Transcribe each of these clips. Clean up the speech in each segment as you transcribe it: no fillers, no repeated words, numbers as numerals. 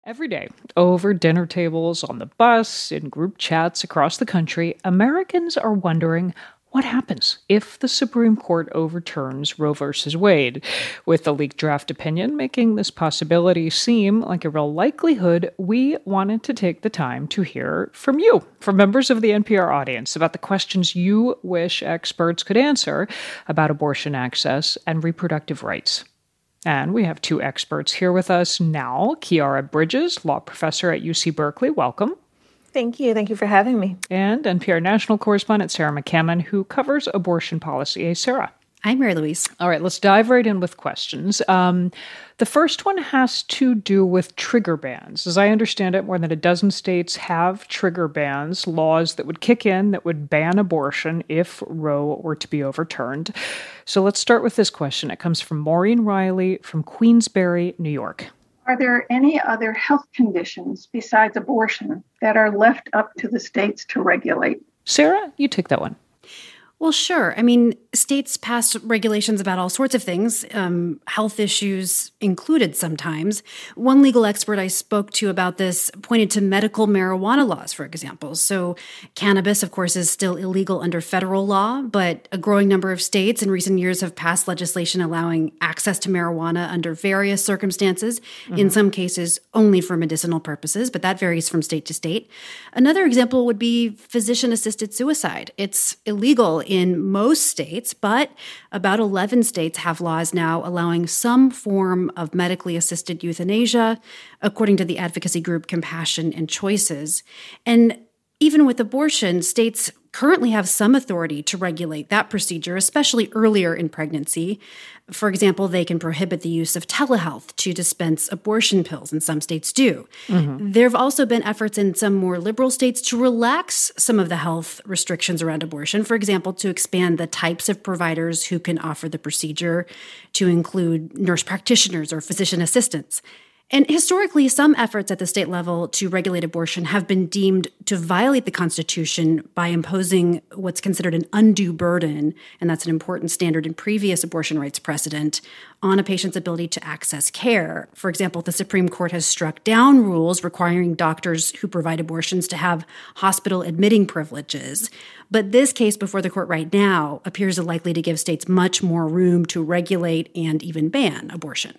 Every day, over dinner tables, on the bus, in group chats across the country, Americans are wondering what happens if the Supreme Court overturns Roe versus Wade. With the leaked draft opinion making this possibility seem like a real likelihood, we wanted to take the time to hear from you, from members of the NPR audience, about the questions you wish experts could answer about abortion access and reproductive rights. And we have two experts here with us now. Khiara Bridges, law professor at UC Berkeley. Welcome. Thank you. Thank you for having me. And NPR national correspondent Sarah McCammon, who covers abortion policy. Hey, Sarah. Hi, Mary Louise. All right, let's dive right in with questions. The first one has to do with trigger bans. As I understand it, more than a dozen states have trigger bans, laws that would kick in that would ban abortion if Roe were to be overturned. So let's start with this question. It comes from Maureen Riley from Queensbury, New York. Are there any other health conditions besides abortion that are left up to the states to regulate? Sarah, you take that one. Well, sure. States pass regulations about all sorts of things, health issues included sometimes. One legal expert I spoke to about this pointed to medical marijuana laws, for example. So cannabis, of course, is still illegal under federal law, but a growing number of states in recent years have passed legislation allowing access to marijuana under various circumstances, in some cases only for medicinal purposes, but that varies from state to state. Another example would be physician-assisted suicide. It's illegal in most states, but about 11 states have laws now allowing some form of medically assisted euthanasia, according to the advocacy group Compassion and Choices. And even with abortion, states currently have some authority to regulate that procedure, especially earlier in pregnancy. For example, they can prohibit the use of telehealth to dispense abortion pills, and some states do. There have also been efforts in some more liberal states to relax some of the health restrictions around abortion, for example, to expand the types of providers who can offer the procedure to include nurse practitioners or physician assistants. And historically, some efforts at the state level to regulate abortion have been deemed to violate the Constitution by imposing what's considered an undue burden, and that's an important standard in previous abortion rights precedent, on a patient's ability to access care. For example, the Supreme Court has struck down rules requiring doctors who provide abortions to have hospital admitting privileges. But this case before the court right now appears likely to give states much more room to regulate and even ban abortion.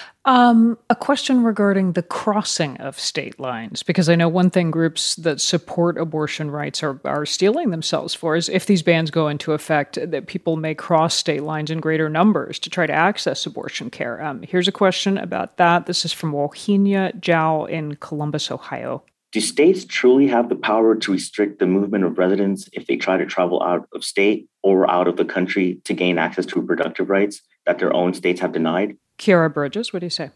A question regarding the crossing of state lines, because I know one thing groups that support abortion rights are steeling themselves for is if these bans go into effect, that people may cross state lines in greater numbers to try to access abortion care. Here's a question about that. This is from Wohinia Zhao in Columbus, Ohio. Do states truly have the power to restrict the movement of residents if they try to travel out of state or out of the country to gain access to reproductive rights that their own states have denied? Khiara Bridges, what do you say?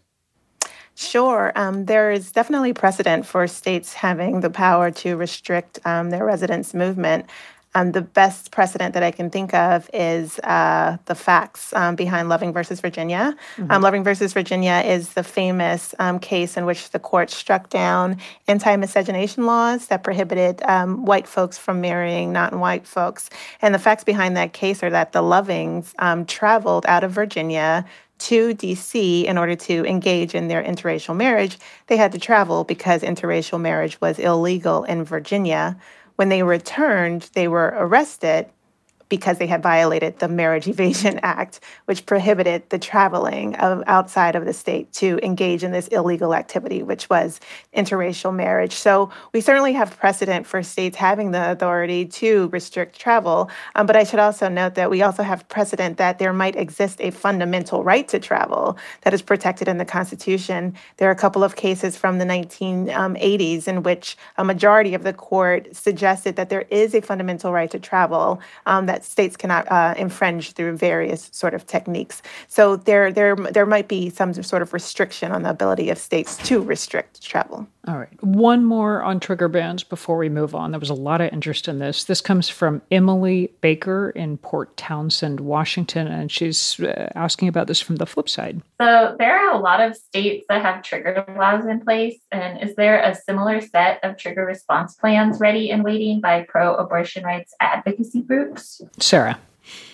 Sure. There is definitely precedent for states having the power to restrict their residents' movement. The best precedent that I can think of is the facts behind Loving versus Virginia. Loving versus Virginia is the famous case in which the court struck down anti-miscegenation laws that prohibited white folks from marrying non-white folks. And the facts behind that case are that the Lovings traveled out of Virginia to D.C. in order to engage in their interracial marriage. They had to travel because interracial marriage was illegal in Virginia. When they returned, they were arrested because they had violated the Marriage Evasion Act, which prohibited the traveling of outside of the state to engage in this illegal activity, which was interracial marriage. So we certainly have precedent for states having the authority to restrict travel. But I should also note that we also have precedent that there might exist a fundamental right to travel that is protected in the Constitution. There are a couple of cases from the 1980s in which a majority of the court suggested that there is a fundamental right to travel that states cannot infringe through various sort of techniques. So there might be some sort of restriction on the ability of states to restrict travel. All right. One more on trigger bans before we move on. There was a lot of interest in this. This comes from Emily Baker in Port Townsend, Washington, and she's asking about this from the flip side. So there are a lot of states that have trigger laws in place, and is there a similar set of trigger response plans ready and waiting by pro-abortion rights advocacy groups? Sarah.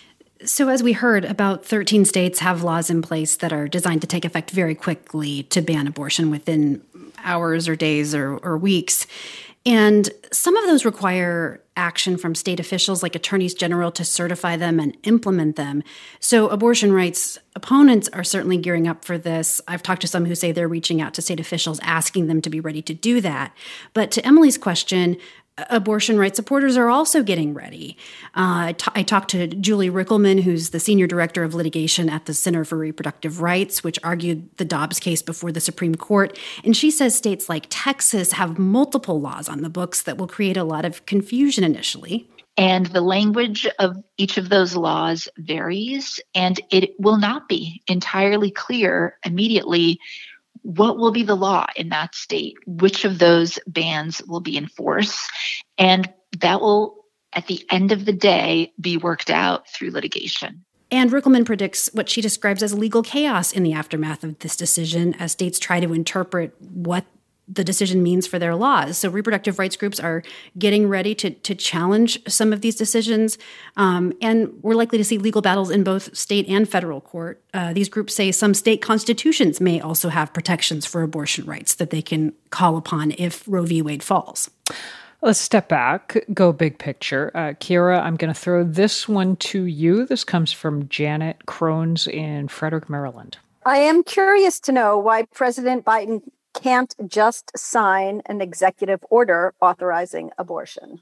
So as we heard, about 13 states have laws in place that are designed to take effect very quickly to ban abortion within hours or days or weeks. And some of those require action from state officials like attorneys general to certify them and implement them. So abortion rights opponents are certainly gearing up for this. I've talked to some who say they're reaching out to state officials asking them to be ready to do that. But to Emily's question, abortion rights supporters are also getting ready. I talked to Julie Rickelman, who's the senior director of litigation at the Center for Reproductive Rights, which argued the Dobbs case before the Supreme Court. And she says states like Texas have multiple laws on the books that will create a lot of confusion initially. And the language of each of those laws varies, and it will not be entirely clear immediately what will be the law in that state, which of those bans will be enforced, and that will, at the end of the day, be worked out through litigation. And Rickelman predicts what she describes as legal chaos in the aftermath of this decision as states try to interpret what the decision means for their laws. So reproductive rights groups are getting ready to challenge some of these decisions. And we're likely to see legal battles in both state and federal court. These groups say some state constitutions may also have protections for abortion rights that they can call upon if Roe v. Wade falls. Let's step back, go big picture. Kiera, I'm going to throw this one to you. This comes from Janet Crones in Frederick, Maryland. I am curious to know why President Biden can't just sign an executive order authorizing abortion.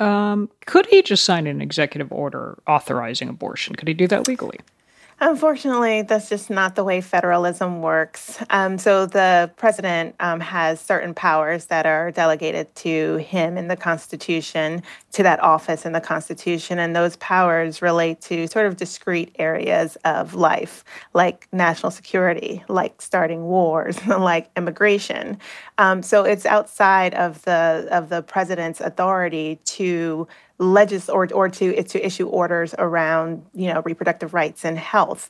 Could he just sign an executive order authorizing abortion? Could he do that legally? Unfortunately, that's just not the way federalism works. So the president has certain powers that are delegated to him in the Constitution, to that office in the Constitution, and those powers relate to sort of discrete areas of life, like national security, like starting wars, like immigration. So it's outside of the president's authority to legislate or to issue orders around, reproductive rights and health.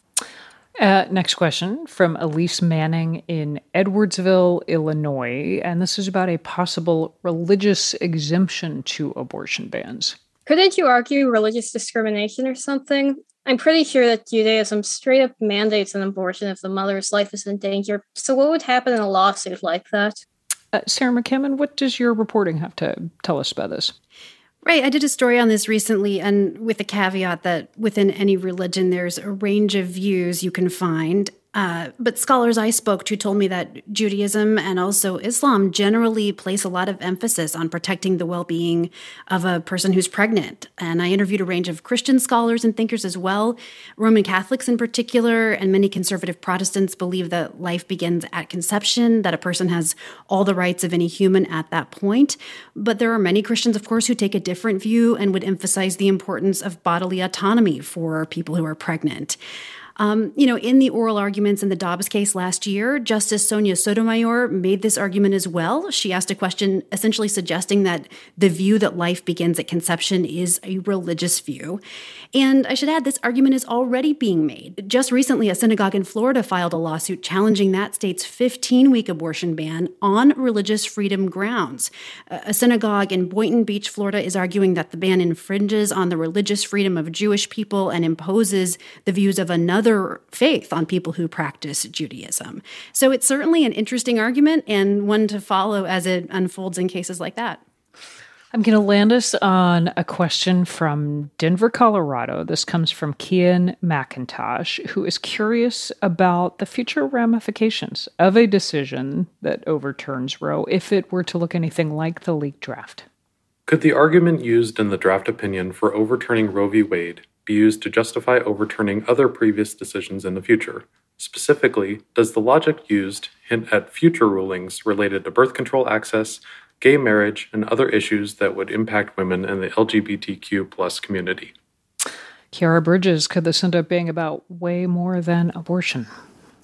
Next question from Elise Manning in Edwardsville, Illinois, and this is about a possible religious exemption to abortion bans. Couldn't you argue religious discrimination or something? I'm pretty sure that Judaism straight up mandates an abortion if the mother's life is in danger. So what would happen in a lawsuit like that? Sarah McCammon, what does your reporting have to tell us about this? Right. I did a story on this recently, and with the caveat that within any religion, there's a range of views you can find. But scholars I spoke to told me that Judaism and also Islam generally place a lot of emphasis on protecting the well-being of a person who's pregnant. And I interviewed a range of Christian scholars and thinkers as well. Roman Catholics in particular, and many conservative Protestants believe that life begins at conception, that a person has all the rights of any human at that point. But there are many Christians, of course, who take a different view and would emphasize the importance of bodily autonomy for people who are pregnant. In the oral arguments in the Dobbs case last year, Justice Sonia Sotomayor made this argument as well. She asked a question essentially suggesting that the view that life begins at conception is a religious view. And I should add, this argument is already being made. Just recently, a synagogue in Florida filed a lawsuit challenging that state's 15-week abortion ban on religious freedom grounds. A synagogue in Boynton Beach, Florida, is arguing that the ban infringes on the religious freedom of Jewish people and imposes the views of another faith on people who practice Judaism. So it's certainly an interesting argument and one to follow as it unfolds in cases like that. I'm going to land us on a question from Denver, Colorado. This comes from Kian McIntosh, who is curious about the future ramifications of a decision that overturns Roe if it were to look anything like the leaked draft. Could the argument used in the draft opinion for overturning Roe v. Wade be used to justify overturning other previous decisions in the future? Specifically, does the logic used hint at future rulings related to birth control access, gay marriage, and other issues that would impact women and the LGBTQ+ community? Kiara Bridges, could this end up being about way more than abortion?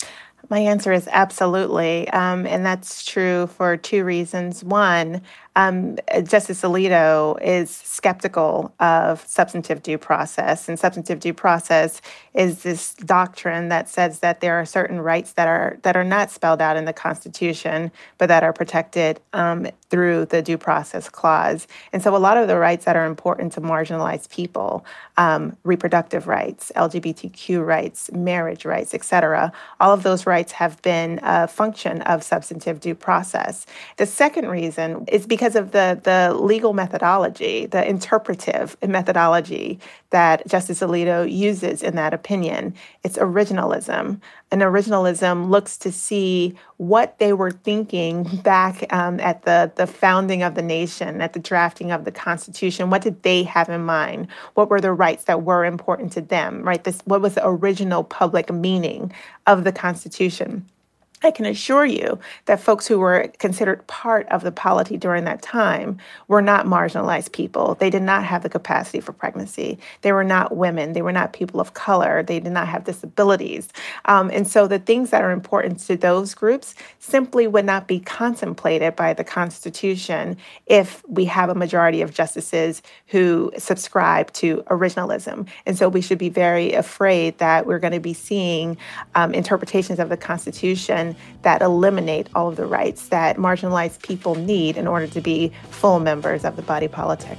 My answer is absolutely. And that's true for two reasons. One, Justice Alito is skeptical of substantive due process. And substantive due process is this doctrine that says that there are certain rights that are not spelled out in the Constitution, but that are protected through the due process clause. And so a lot of the rights that are important to marginalized people, reproductive rights, LGBTQ rights, marriage rights, et cetera, all of those rights have been a function of substantive due process. The second reason is because of the legal methodology, the interpretive methodology that Justice Alito uses in that opinion. It's originalism. And originalism looks to see what they were thinking back at the founding of the nation, at the drafting of the Constitution. What did they have in mind? What were the rights that were important to them, right? What was the original public meaning of the Constitution? I can assure you that folks who were considered part of the polity during that time were not marginalized people. They did not have the capacity for pregnancy. They were not women. They were not people of color. They did not have disabilities. And so the things that are important to those groups simply would not be contemplated by the Constitution if we have a majority of justices who subscribe to originalism. And so we should be very afraid that we're going to be seeing interpretations of the Constitution that eliminate all of the rights that marginalized people need in order to be full members of the body politic.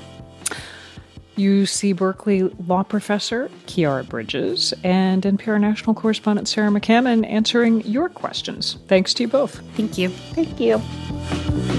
UC Berkeley law professor Khiara Bridges and NPR national correspondent Sarah McCammon answering your questions. Thanks to you both. Thank you. Thank you.